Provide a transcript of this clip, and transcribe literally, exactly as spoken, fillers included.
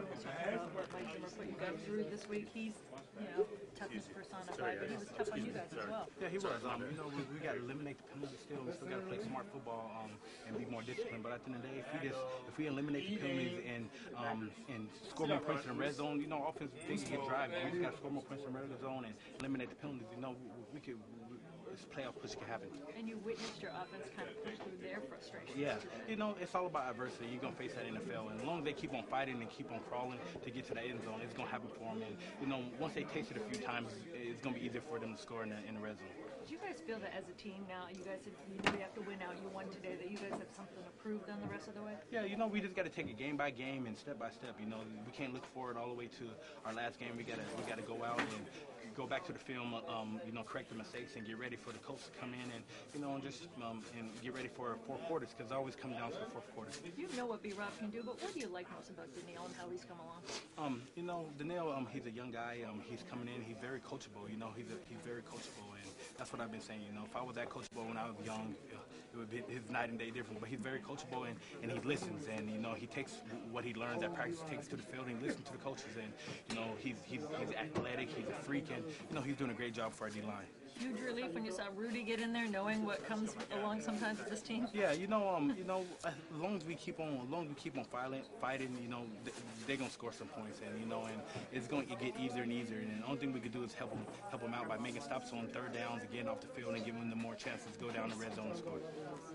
was talking about what Mike Zimmer put you guys through this week. He's, you know, toughness personified, but he was tough on you guys as well. Yeah, he was. Um, you know, we, we got to eliminate the penalties still. We still got to play smart football um, and be more disciplined. But at the end of the day, if we just if we eliminate the penalties and um, and score more points in the red zone, you know, offense they can get drive. We just got to score more points in the red zone and eliminate the penalties. You know, we, we could. We, this playoff push can happen. And you witnessed your offense kind of push through their frustrations. Yeah, you know, it's all about adversity. You're going to face that in the N F L. And as long as they keep on fighting and keep on crawling to get to the end zone, it's going to happen for them. And, you know, once they taste it a few times, it's going to be easier for them to score in the, in the red zone. Did you guys feel that as a team now, you guys have, you know you have to win out, you won today, that you guys have something to prove then the rest of the way? Yeah, you know, we just got to take it game by game and step by step. You know, we can't look forward all the way to our last game. We got to we got to go out and go back to the film, um, you know, correct the mistakes and get ready for the coach to come in and, you know, and just um, and get ready for fourth quarters because it always comes down to the fourth quarter. You know what B-Rob can do, but what do you like most about Danielle and how he's come along? Um, you know, Danielle, um, he's a young guy. Um, he's coming in. He's very coachable. You know, he's a, he's very coachable, and that's what I've been saying. You know, if I was that coachable when I was young, it would be his night and day difference. But he's very coachable, and, and he listens, and you know, he takes what he learns at practice, takes to the field, and he listens to the coaches. And you know, he's he's he's athletic. He's a freak, and you know, he's doing a great job for our D line. Huge relief when you saw Rudy get in there, knowing what comes along sometimes with this team. Yeah, you know, um, you know, as long as we keep on, as long as we keep on fighting, fighting, you know, they're gonna score some points, and you know, and it's going to get easier and easier. And the only thing we can do is help them, help them out by making stops on third downs and getting off the field and giving them more chances to go down the red zone and score.